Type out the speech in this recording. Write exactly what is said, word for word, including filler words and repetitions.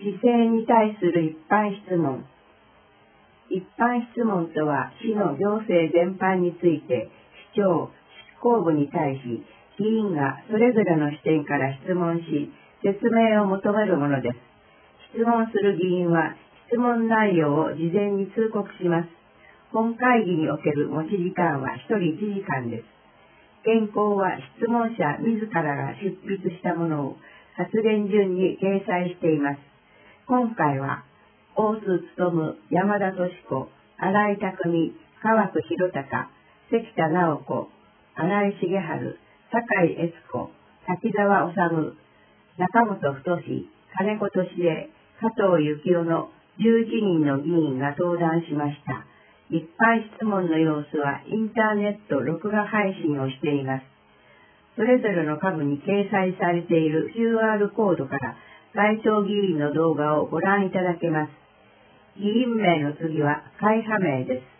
市政に対する一般質問。一般質問とは、市の行政全般について、市長、執行部に対し、議員がそれぞれの視点から質問し、説明を求めるものです。質問する議員は、質問内容を事前に通告します。本会議における持ち時間はひとりいちじかんです。原稿は質問者自らが執筆したものを発言順に掲載しています。今回は、大須勉、山田敏子、新井匠、川久弘隆、関田直子、新井重治、酒井悦子、滝沢治、中本太、金子敏恵、加藤幸雄のじゅういちにんの議員が登壇しました。一般質問の様子はインターネット録画配信をしています。それぞれの下部に掲載されている キューアール コードから該当議員の動画をご覧いただけます。議員名の次は会派名です。